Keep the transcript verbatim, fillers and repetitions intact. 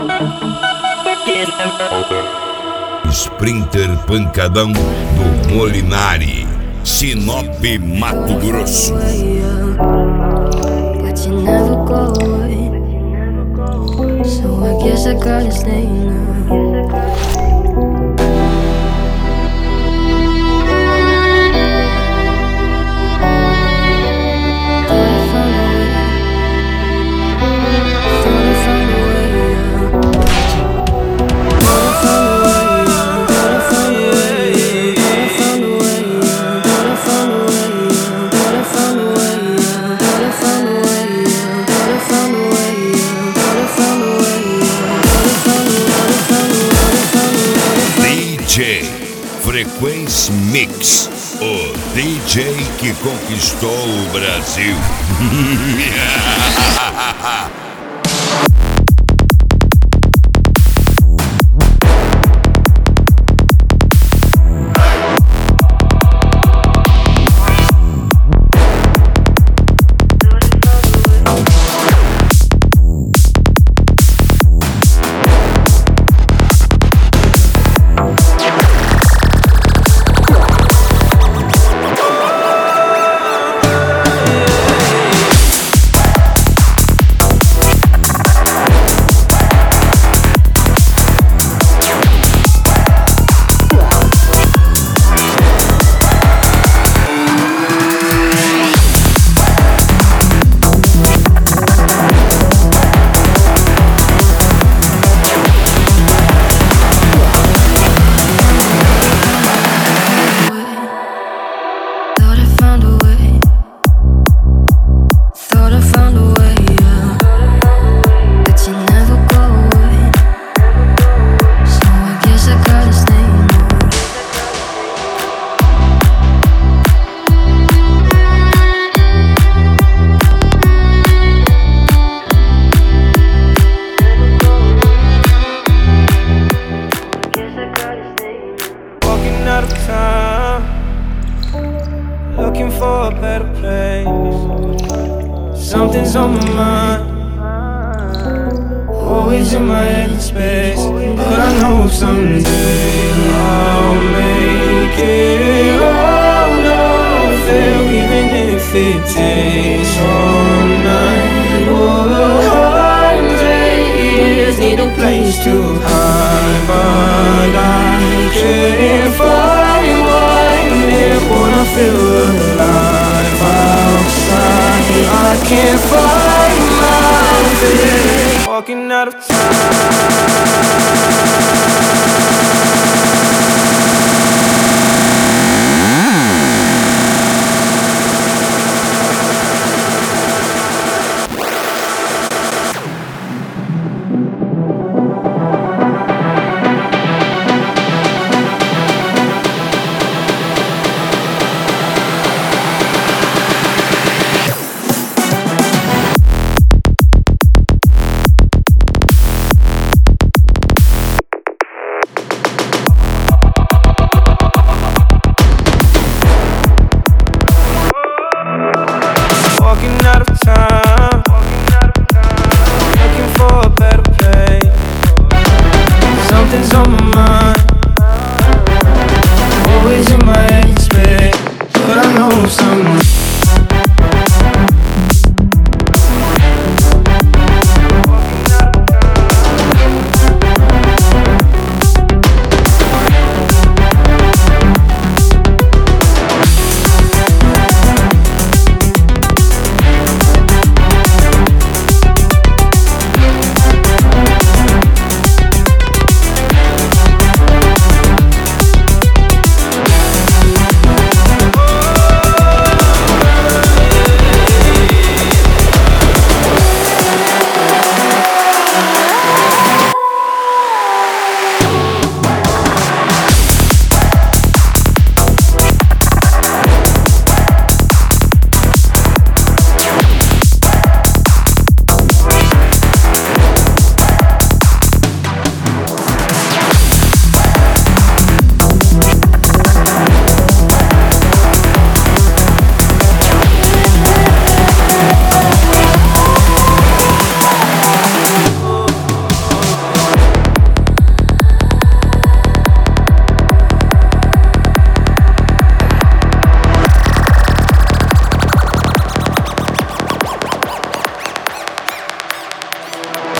Sprinter Pancadão do Molinari, Sinop, Mato Grosso. But you never go away, so I guess I gotta stay now. Frequência Mix, o D J que conquistou o Brasil. Looking for a better place. Something's on my mind, always in my head and space. But I know someday I'll make it. Oh no, fail even if it takes all night. Oh, a hundred years need a place to hide, but I can't find one here when I feel alive outside. I can't find my feet, walking out of time. Walking out of time, looking for a better place. Something's on my mind.